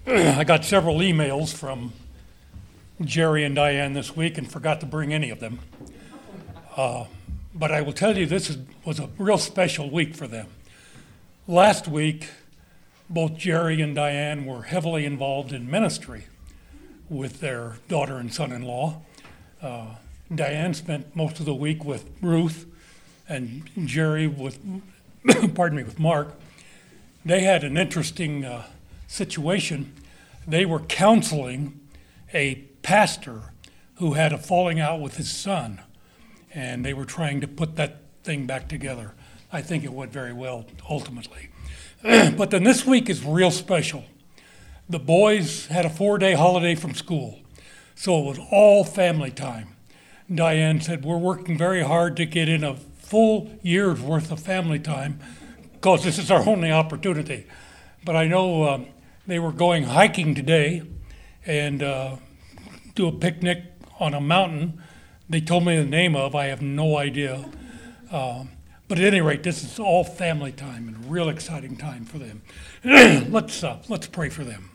I got several emails from Jerry and Diane this week and forgot to bring any of them. But I will tell you, was a real special week for them. Last week, both Jerry and Diane were heavily involved in ministry with their daughter and son-in-law. Diane spent most of the week with Ruth, and Jerry with Mark. They had an interesting situation. They were counseling a pastor who had a falling out with his son, and they were trying to put that thing back together. I think it went very well ultimately. But then this week is real special. The boys had a 4-day holiday from school, so it was all family time. Diane said, we're working very hard to get in a full year's worth of family time because this is our only opportunity. But I know they were going hiking today and do a picnic on a mountain they told me the name of. I have no idea. But at any rate, this is all family time and a real exciting time for them. Let's pray for them.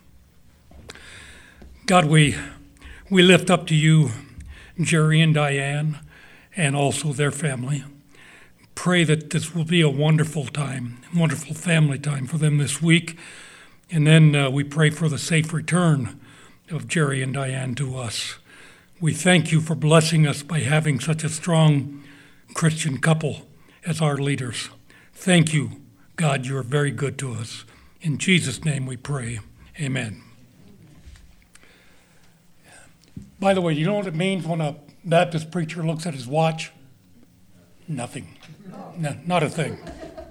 God, we lift up to you Jerry and Diane and also their family. Pray that this will be a wonderful time, wonderful family time for them this week. And then we pray for the safe return of Jerry and Diane to us. We thank you for blessing us by having such a strong Christian couple as our leaders. Thank you, God, you're very good to us. In Jesus' name we pray. Amen. By the way, you know what it means when a Baptist preacher looks at his watch? Nothing. No, not a thing.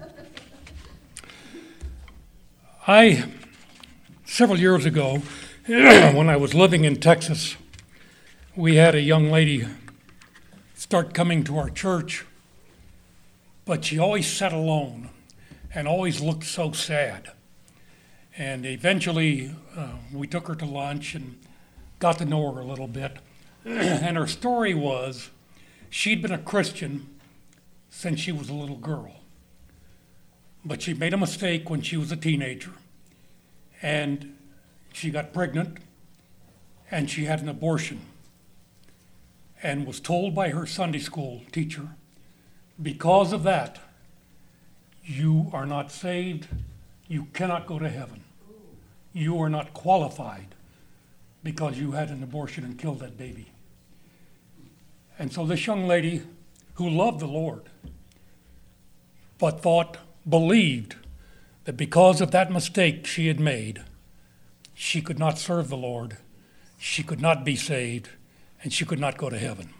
Several years ago, when I was living in Texas, we had a young lady start coming to our church, but she always sat alone and always looked so sad. And eventually, we took her to lunch and got to know her a little bit. And her story was she'd been a Christian since she was a little girl. But she made a mistake when she was a teenager. And she got pregnant and she had an abortion. And was told by her Sunday school teacher, because of that, you are not saved, you cannot go to heaven. You are not qualified because you had an abortion and killed that baby. And so this young lady who loved the Lord, but believed that because of that mistake she had made, she could not serve the Lord, she could not be saved, and she could not go to heaven.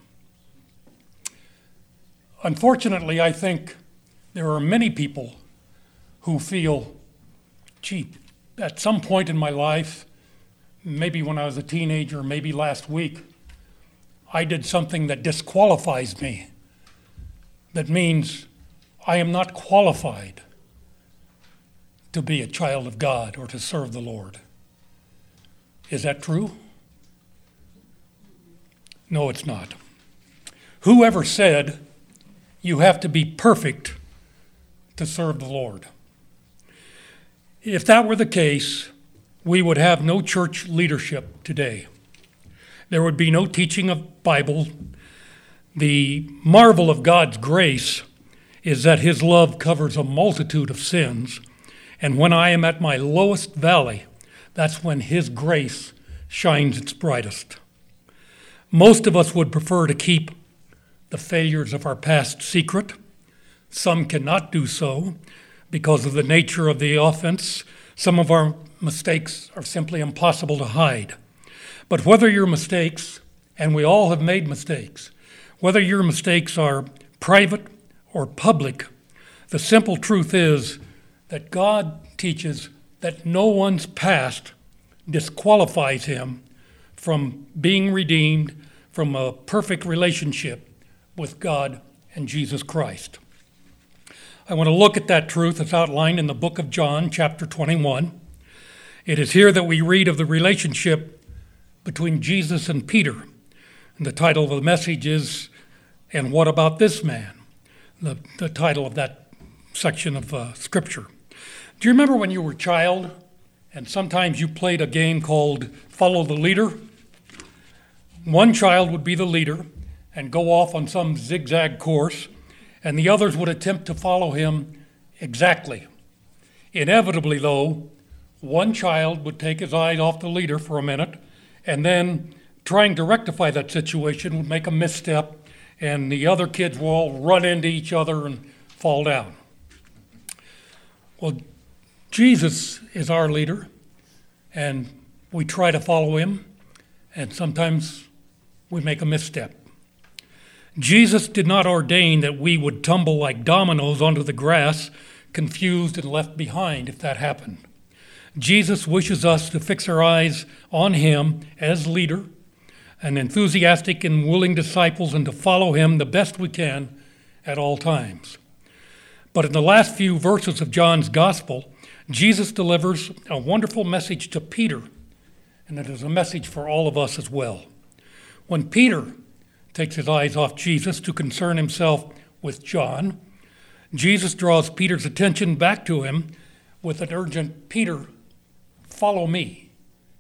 Unfortunately, I think there are many people who feel, gee, at some point in my life, maybe when I was a teenager, maybe last week, I did something that disqualifies me. That means I am not qualified to be a child of God or to serve the Lord. Is that true? No, it's not. Whoever said you have to be perfect to serve the Lord? If that were the case, we would have no church leadership today. There would be no teaching of Bible. The marvel of God's grace is that his love covers a multitude of sins. And when I am at my lowest valley, that's when his grace shines its brightest. Most of us would prefer to keep the failures of our past secret. Some cannot do so because of the nature of the offense. Some of our mistakes are simply impossible to hide. But whether your mistakes, and we all have made mistakes, whether your mistakes are private or public, the simple truth is that God teaches that no one's past disqualifies him from being redeemed from a perfect relationship with God and Jesus Christ. I want to look at that truth that's outlined in the book of John, chapter 21. It is here that we read of the relationship between Jesus and Peter. And the title of the message is, "And What About This Man?" The title of that section of Scripture. Do you remember when you were a child and sometimes you played a game called Follow the Leader. One child would be the leader and go off on some zigzag course, and the others would attempt to follow him exactly. Inevitably, though, one child would take his eyes off the leader for a minute, and then trying to rectify that situation would make a misstep, and the other kids will all run into each other and fall down. Well, Jesus is our leader, and we try to follow him, and sometimes we make a misstep. Jesus did not ordain that we would tumble like dominoes onto the grass, confused and left behind if that happened. Jesus wishes us to fix our eyes on him as leader, an enthusiastic and willing disciples, and to follow him the best we can at all times. But in the last few verses of John's gospel, Jesus delivers a wonderful message to Peter, and it is a message for all of us as well. When Peter takes his eyes off Jesus to concern himself with John, Jesus draws Peter's attention back to him with an urgent, "Peter, follow me."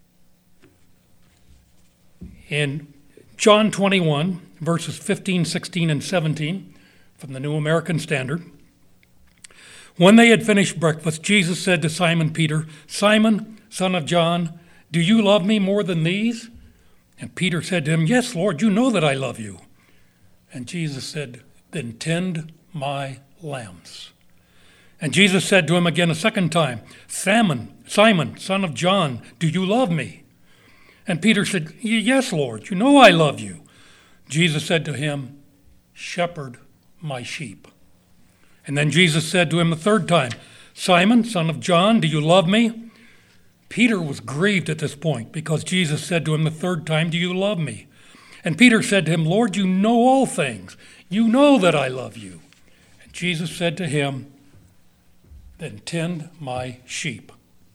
In John 21, verses 15, 16, and 17, from the New American Standard, when they had finished breakfast, Jesus said to Simon Peter, "Simon, son of John, do you love me more than these?" And Peter said to him, "Yes, Lord, you know that I love you." And Jesus said, "Then tend my lambs." And Jesus said to him again a second time, Simon, son of John, do you love me?" And Peter said, "Yes, Lord, you know I love you." Jesus said to him, "Shepherd my sheep." And then Jesus said to him a third time, "Simon, son of John, do you love me?" Peter was grieved at this point because Jesus said to him the third time, "Do you love me?" And Peter said to him, "Lord, you know all things. You know that I love you." And Jesus said to him, "Then tend my sheep."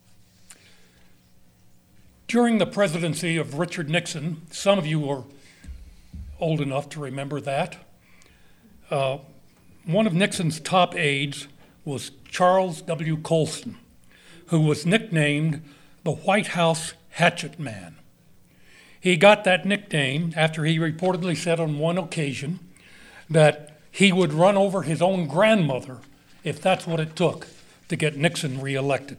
During the presidency of Richard Nixon, some of you are old enough to remember that, one of Nixon's top aides was Charles W. Colson, who was nicknamed the White House Hatchet Man. He got that nickname after he reportedly said on one occasion that he would run over his own grandmother if that's what it took to get Nixon reelected.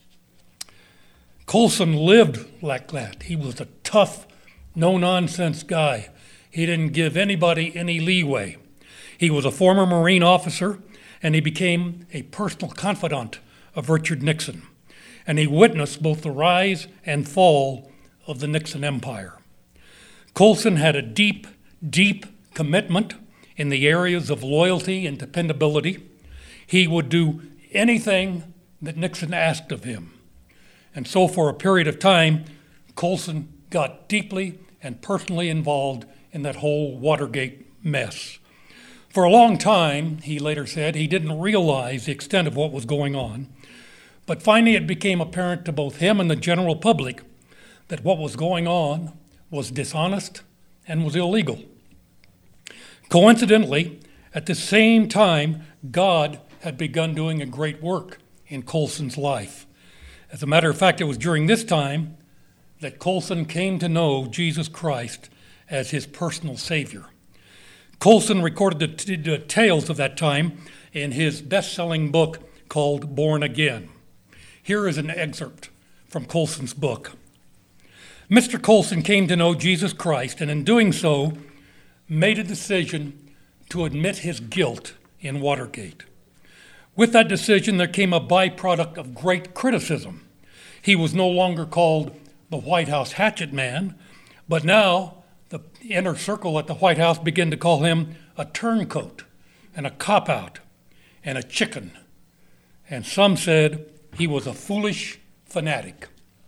Colson lived like that. He was a tough, no-nonsense guy. He didn't give anybody any leeway. He was a former Marine officer, and he became a personal confidant of Richard Nixon. And he witnessed both the rise and fall of the Nixon empire. Colson had a deep, deep commitment in the areas of loyalty and dependability. He would do anything that Nixon asked of him. And so for a period of time, Colson got deeply and personally involved in that whole Watergate mess. For a long time, he later said, he didn't realize the extent of what was going on. But finally it became apparent to both him and the general public that what was going on was dishonest and was illegal. Coincidentally, at the same time, God had begun doing a great work in Colson's life. As a matter of fact, it was during this time that Colson came to know Jesus Christ as his personal Savior. Colson recorded the tales of that time in his best-selling book called Born Again. Here is an excerpt from Colson's book. Mr. Colson came to know Jesus Christ, and in doing so, made a decision to admit his guilt in Watergate. With that decision, there came a byproduct of great criticism. He was no longer called the White House Hatchet Man, but now the inner circle at the White House began to call him a turncoat and a cop-out and a chicken. And some said he was a foolish fanatic.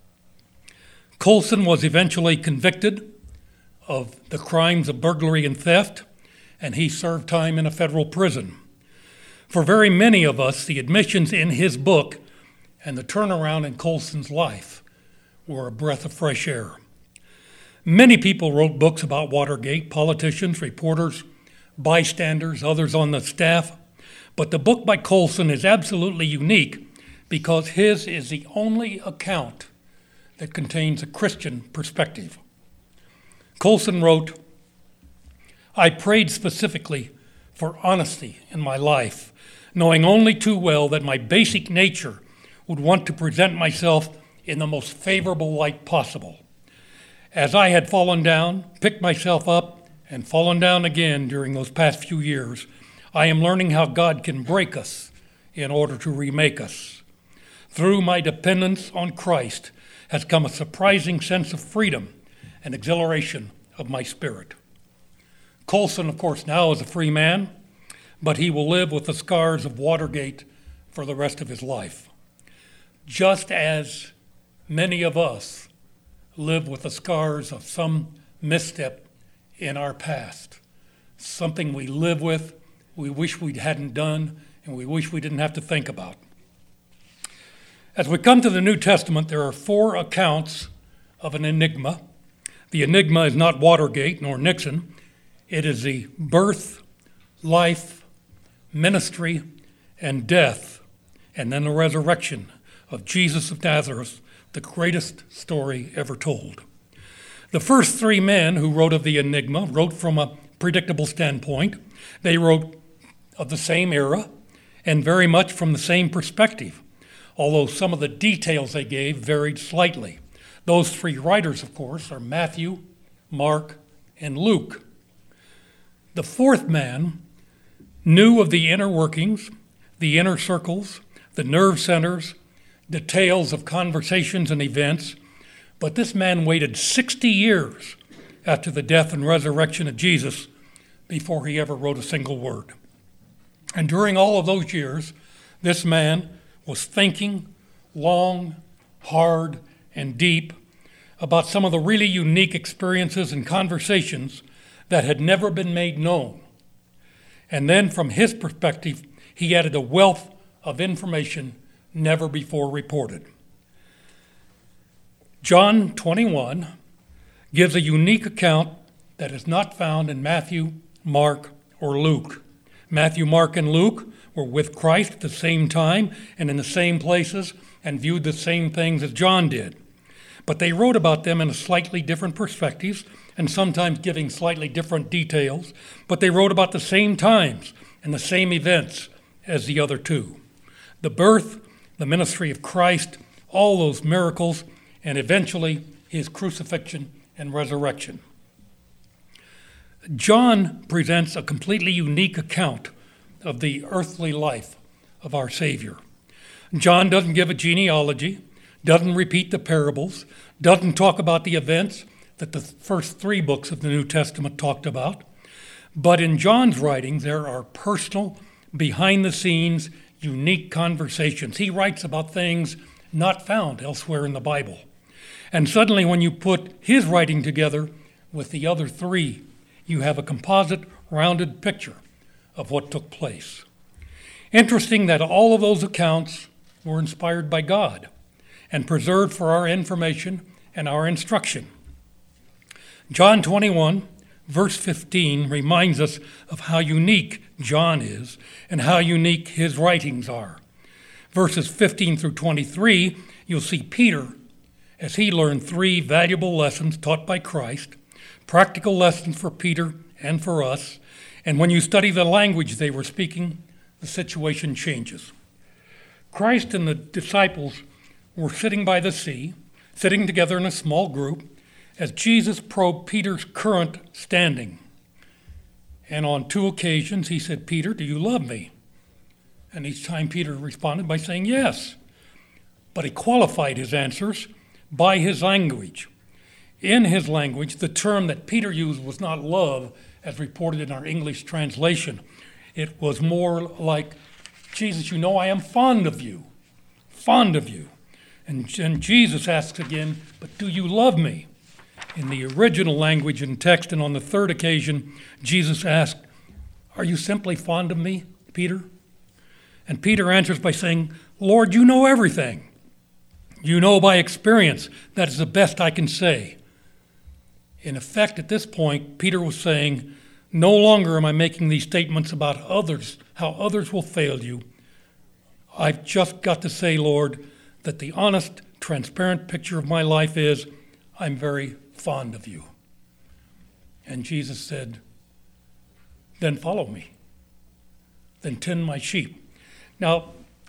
Colson was eventually convicted of the crimes of burglary and theft, and he served time in a federal prison. For very many of us, the admissions in his book and the turnaround in Colson's life were a breath of fresh air. Many people wrote books about Watergate, politicians, reporters, bystanders, others on the staff, but the book by Colson is absolutely unique because his is the only account that contains a Christian perspective. Colson wrote, "I prayed specifically for honesty in my life, knowing only too well that my basic nature would want to present myself in the most favorable light possible. As I had fallen down, picked myself up, and fallen down again during those past few years, I am learning how God can break us in order to remake us. Through my dependence on Christ has come a surprising sense of freedom and exhilaration of my spirit." Colson, of course, now is a free man, but he will live with the scars of Watergate for the rest of his life. Just as many of us live with the scars of some misstep in our past, something we live with, we wish we hadn't done, and we wish we didn't have to think about. As we come to the New Testament, there are 4 accounts of an enigma. The enigma is not Watergate nor Nixon. It is the birth, life, ministry, and death, and then the resurrection of Jesus of Nazareth, the greatest story ever told. The first 3 men who wrote of the enigma wrote from a predictable standpoint. They wrote of the same era and very much from the same perspective, although some of the details they gave varied slightly. Those 3 writers, of course, are Matthew, Mark, and Luke. The 4th man knew of the inner workings, the inner circles, the nerve centers, details of conversations and events, but this man waited 60 years after the death and resurrection of Jesus before he ever wrote a single word. And during all of those years, this man was thinking long, hard, and deep about some of the really unique experiences and conversations that had never been made known. And then from his perspective, he added a wealth of information never before reported. John 21 gives a unique account that is not found in Matthew, Mark, or Luke. Matthew, Mark, and Luke were with Christ at the same time and in the same places and viewed the same things as John did. But they wrote about them in a slightly different perspectives and sometimes giving slightly different details, but they wrote about the same times and the same events as the other 2. The birth, the ministry of Christ, all those miracles, and eventually his crucifixion and resurrection. John presents a completely unique account of the earthly life of our Savior. John doesn't give a genealogy, doesn't repeat the parables, doesn't talk about the events that the first 3 books of the New Testament talked about. But in John's writings, there are personal, behind-the-scenes, unique conversations. He writes about things not found elsewhere in the Bible. And suddenly, when you put his writing together with the other 3, you have a composite, rounded picture of what took place. Interesting that all of those accounts were inspired by God and preserved for our information and our instruction. John 21, verse 15, reminds us of how unique John is and how unique his writings are. Verses 15 through 23, you'll see Peter as he learned 3 valuable lessons taught by Christ, practical lessons for Peter and for us. And when you study the language they were speaking, the situation changes. Christ and the disciples were sitting by the sea, sitting together in a small group, as Jesus probed Peter's current standing. And on 2 occasions he said, "Peter, do you love me?" And each time Peter responded by saying yes. But he qualified his answers by his language. In his language, the term that Peter used was not love, as reported in our English translation. It was more like, "Jesus, you know I am fond of you, fond of you." And Jesus asks again, "But do you love me?" In the original language and text, and on the 3rd occasion, Jesus asked, "Are you simply fond of me, Peter?" And Peter answers by saying, "Lord, you know everything. You know by experience. That is the best I can say." In effect, at this point, Peter was saying, no longer am I making these statements about others, how others will fail you. I've just got to say, Lord, that the honest, transparent picture of my life is, I'm very fond of you. And Jesus said, then follow me. Then tend my sheep. Now,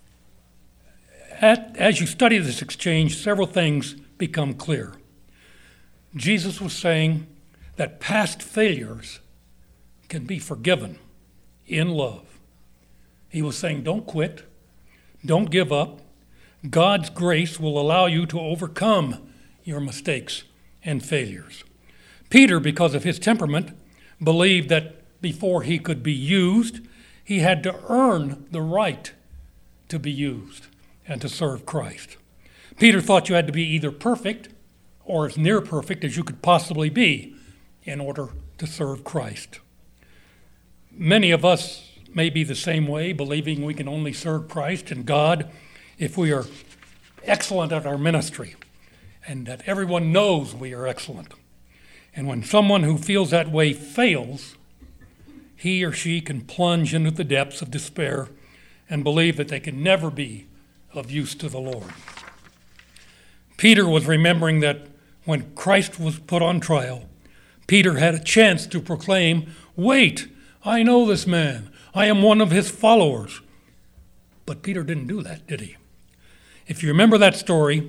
as you study this exchange, several things become clear. Jesus was saying that past failures can be forgiven in love. He was saying, don't quit. Don't give up. God's grace will allow you to overcome your mistakes and failures. Peter, because of his temperament, believed that before he could be used, he had to earn the right to be used and to serve Christ. Peter thought you had to be either perfect or as near perfect as you could possibly be in order to serve Christ. Many of us may be the same way, believing we can only serve Christ and God if we are excellent at our ministry and that everyone knows we are excellent. And when someone who feels that way fails, he or she can plunge into the depths of despair and believe that they can never be of use to the Lord. Peter was remembering that when Christ was put on trial, Peter had a chance to proclaim, wait, I know this man. I am one of his followers. But Peter didn't do that, did he? If you remember that story,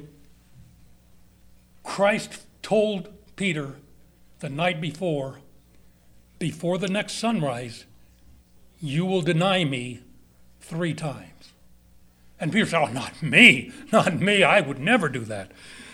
Christ told Peter the night before the next sunrise, you will deny me 3 times. And Peter said, oh, not me, I would never do that.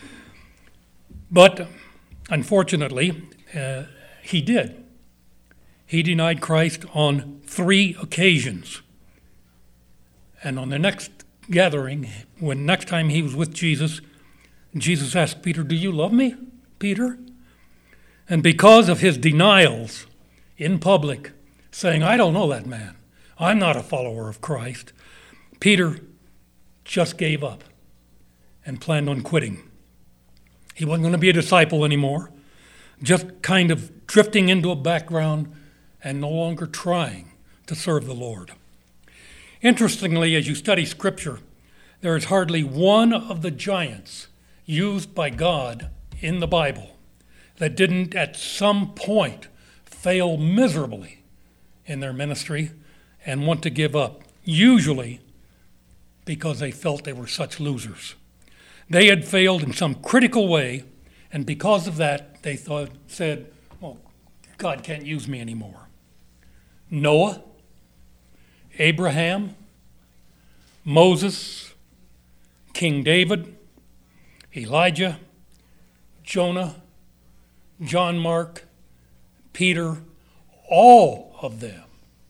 But unfortunately, he did. He denied Christ on 3 occasions. And on the next gathering, when next time he was with Jesus, Jesus asked Peter, do you love me, Peter? And because of his denials in public, saying, I don't know that man, I'm not a follower of Christ, Peter just gave up and planned on quitting. He wasn't going to be a disciple anymore, just kind of drifting into a background and no longer trying to serve the Lord. Interestingly, as you study Scripture, there is hardly one of the giants used by God in the Bible that didn't at some point fail miserably in their ministry and want to give up, usually because they felt they were such losers. They had failed in some critical way, and because of that, they said, well, God can't use me anymore. Noah, Abraham, Moses, King David, Elijah, Jonah, John Mark, Peter, all of them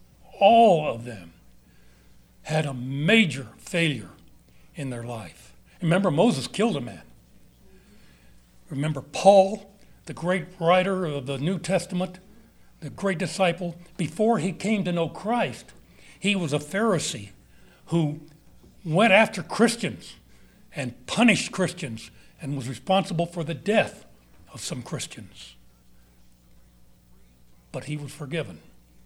had a major failure in their life. Remember, Moses killed a man. Remember Paul, the great writer of the New Testament, the great disciple, before he came to know Christ, he was a Pharisee who went after Christians and punished Christians and was responsible for the death of some Christians. But he was forgiven.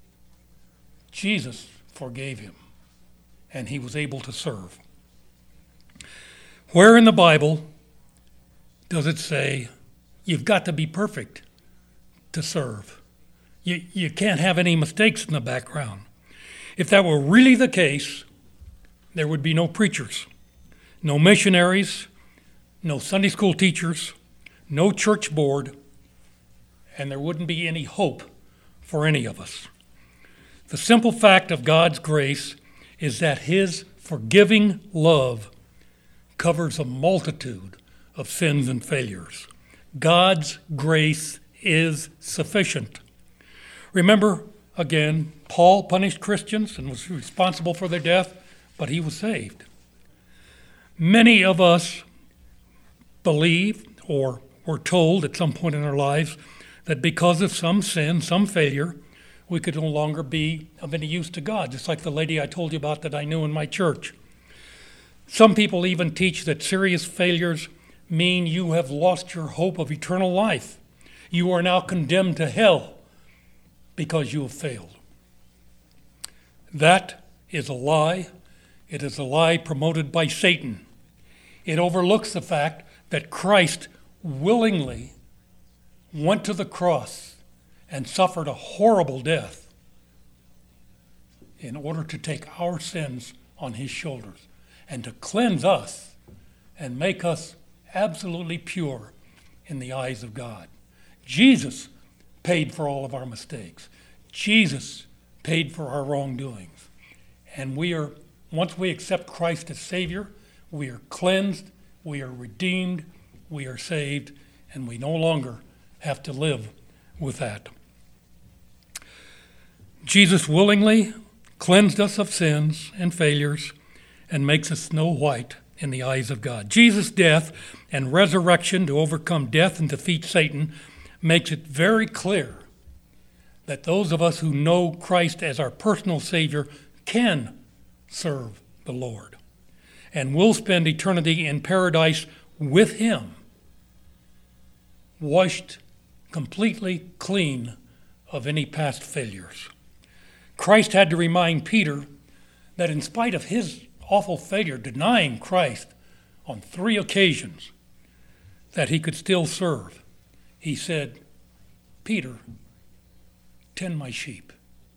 Jesus forgave him, and he was able to serve. Where in the Bible does it say you've got to be perfect to serve? You can't have any mistakes in the background. If that were really the case, there would be no preachers, no missionaries, no Sunday school teachers, no church board, and there wouldn't be any hope for any of us. The simple fact of God's grace is that his forgiving love covers a multitude of sins and failures. God's grace is sufficient. Remember, again, Paul punished Christians and was responsible for their death, but he was saved. Many of us believe or were told at some point in our lives that because of some sin, some failure, we could no longer be of any use to God, just like the lady I told you about that I knew in my church. Some people even teach that serious failures mean you have lost your hope of eternal life. You are now condemned to hell because you have failed. That is a lie. It is a lie promoted by Satan. It overlooks the fact that Christ willingly went to the cross and suffered a horrible death in order to take our sins on his shoulders and to cleanse us and make us absolutely pure in the eyes of God. Jesus paid for all of our mistakes. Jesus paid for our wrongdoings. And once we accept Christ as Savior, we are cleansed, we are redeemed, we are saved, and we no longer have to live with that. Jesus willingly cleansed us of sins and failures and makes us snow white in the eyes of God. Jesus' death and resurrection to overcome death and defeat Satan makes it very clear that those of us who know Christ as our personal Savior can serve the Lord and will spend eternity in paradise with him, washed completely clean of any past failures. Christ had to remind Peter that in spite of his awful failure, denying Christ on 3 occasions, that he could still serve. He said, Peter, tend my sheep.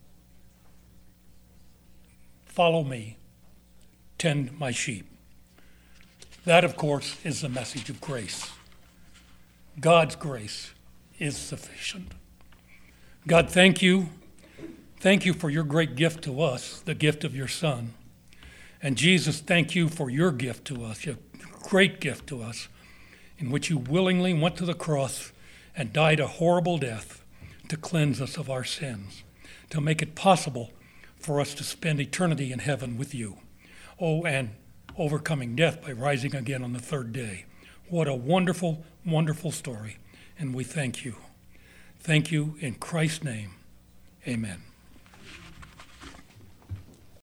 Follow me, tend my sheep. That, of course, is the message of grace. God's grace is sufficient. God, thank you. Thank you for your great gift to us, the gift of your Son. And Jesus, thank you for your gift to us, your great gift to us, in which you willingly went to the cross and died a horrible death to cleanse us of our sins, to make it possible for us to spend eternity in heaven with you. Oh, and overcoming death by rising again on the 3rd day. What a wonderful, wonderful story, and we thank you. Thank you in Christ's name. Amen.